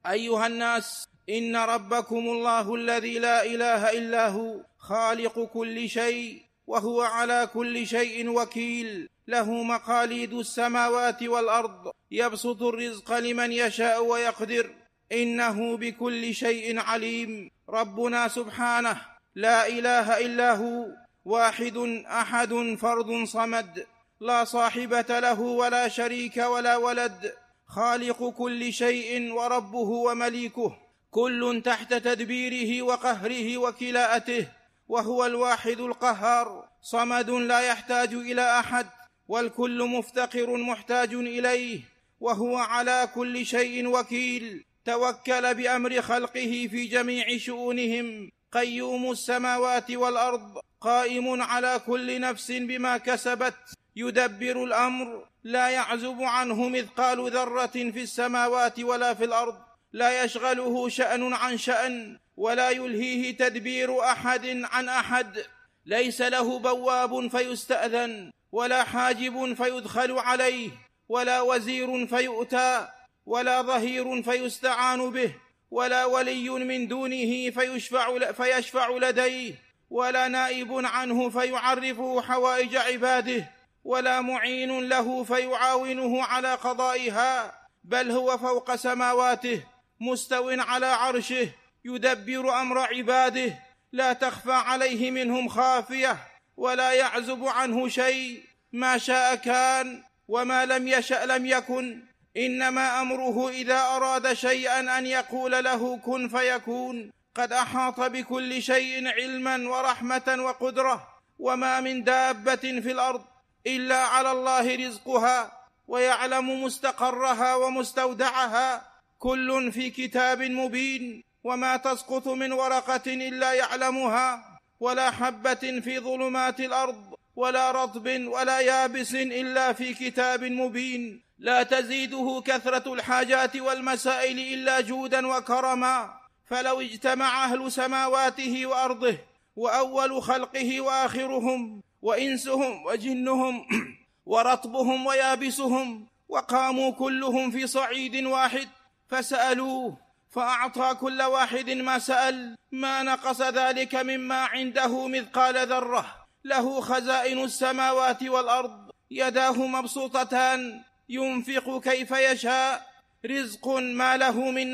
أيها الناس، إن ربكم الله الذي لا إله إلا هو خالق كل شيء، وهو على كل شيء وكيل، له مقاليد السماوات والأرض، يبسط الرزق لمن يشاء ويقدر، إنه بكل شيء عليم. ربنا سبحانه لا إله إلا هو، واحد أحد فرد صمد، لا صاحبة له ولا شريك ولا ولد، خالق كل شيء وربه ومليكه، كل تحت تدبيره وقهره وكلاءته، وهو الواحد القهار، صمد لا يحتاج إلى أحد، والكل مفتقر محتاج إليه، وهو على كل شيء وكيل، توكل بأمر خلقه في جميع شؤونهم، قيوم السماوات والأرض، قائم على كل نفس بما كسبت، يدبر الأمر، لا يعزب عنه مثقال ذرة في السماوات ولا في الأرض، لا يشغله شأن عن شأن، ولا يلهيه تدبير أحد عن أحد، ليس له بواب فيستأذن، ولا حاجب فيدخل عليه، ولا وزير فيؤتى، ولا ظهير فيستعان به، ولا ولي من دونه فيشفع لديه، ولا نائب عنه فيعرفه حوائج عباده، ولا معين له فيعاونه على قضائها، بل هو فوق سماواته مستو على عرشه، يدبر أمر عباده، لا تخفى عليه منهم خافية، ولا يعزب عنه شيء، ما شاء كان وما لم يشأ لم يكن، إنما أمره إذا أراد شيئا أن يقول له كن فيكون، قد أحاط بكل شيء علما ورحمة وقدرة، وما من دابة في الأرض إلا على الله رزقها، ويعلم مستقرها ومستودعها، كل في كتاب مبين، وما تسقط من ورقة إلا يعلمها، ولا حبة في ظلمات الأرض، ولا رطب ولا يابس إلا في كتاب مبين، لا تزيده كثرة الحاجات والمسائل إلا جودا وكرما، فلو اجتمع أهل سماواته وأرضه، وأول خلقه وآخرهم، وإنسهم وجنهم، ورطبهم ويابسهم، وقاموا كلهم في صعيد واحد فسألوه فأعطى كل واحد ما سأل، ما نقص ذلك مما عنده مثقال ذرة، له خزائن السماوات والأرض، يداه مبسوطتان، ينفق كيف يشاء، رزق ما له من